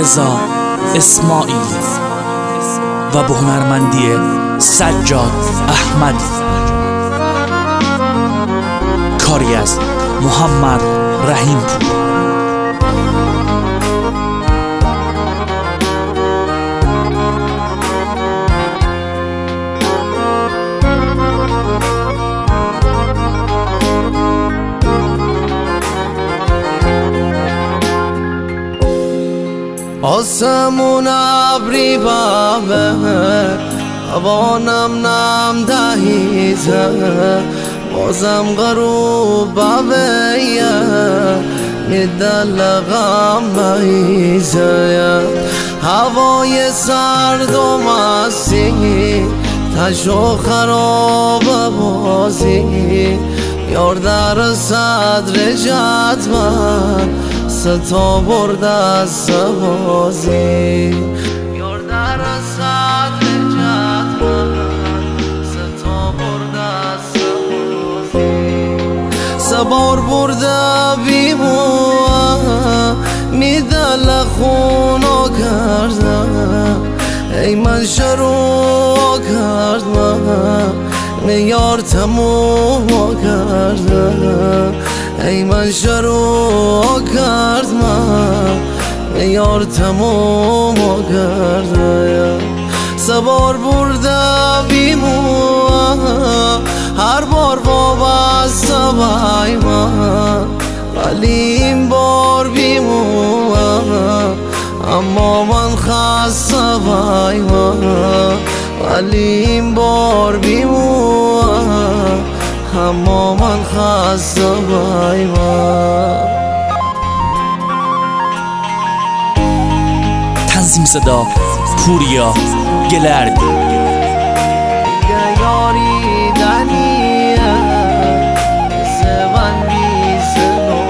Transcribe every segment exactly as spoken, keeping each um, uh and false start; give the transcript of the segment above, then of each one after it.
رضا اسماعیلی و به هنرمندی سجاد احمدی. کاری از محمد رحیم پور. آسمون ابری بابه هوانم نم دهیزه بازم غروب بابه میدلغم بایزه هوای سرد و مستی تشو خراب بازی یار در صدر جدول ستا برد از سوازی یار در صدر جدول ستا برد از سوازی سبار برده بیمو میدل خونو کردم ای من شروع کردم میار تموم کردم ای من شروع کردم میار تموم کردم سبار برده بیمو هر بار وابسته بای من ولی این بار بیمو اما من خسته بای من ولی این بار بیمو اما من خسته بای من. تنظیم صدا پوریا گلرد. یاری دنیه سوان بیزنو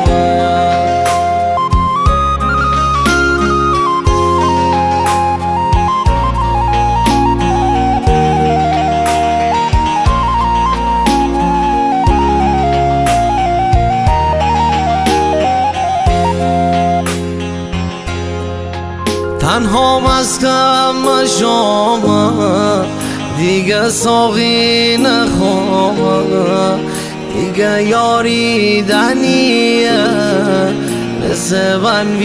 تنها مسکم شما دیگه ساقی نخوام دیگه یاری دنیه مثل من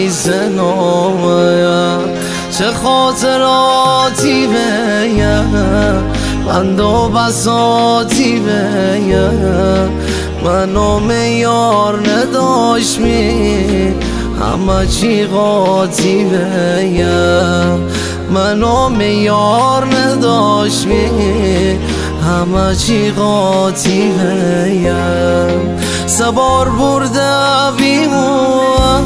بیزنو چه خاطراتی بیه بند و بساتی بیه منو میار نداشت می همه چی قاطی بیم منو میار نداشت می همه چی قاطی بیم سبار برده بیمو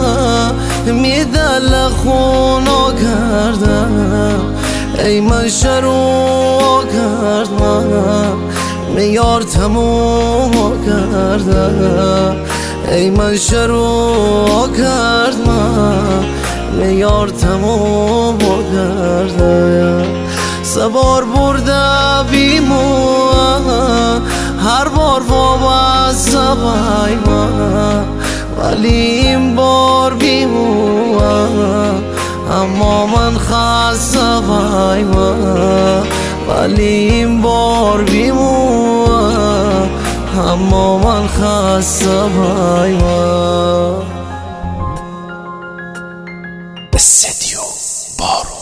میدل خونو کردم ای من شروع کردم میار تموم کردم ای من شروع کردم میار تموم کردم سبار برده بیمو هر بار وابسته بای من ولی این بار بیمو اما من خسته بای من ولی این بار بیمو اما من خسته بای من. استدیو بارو.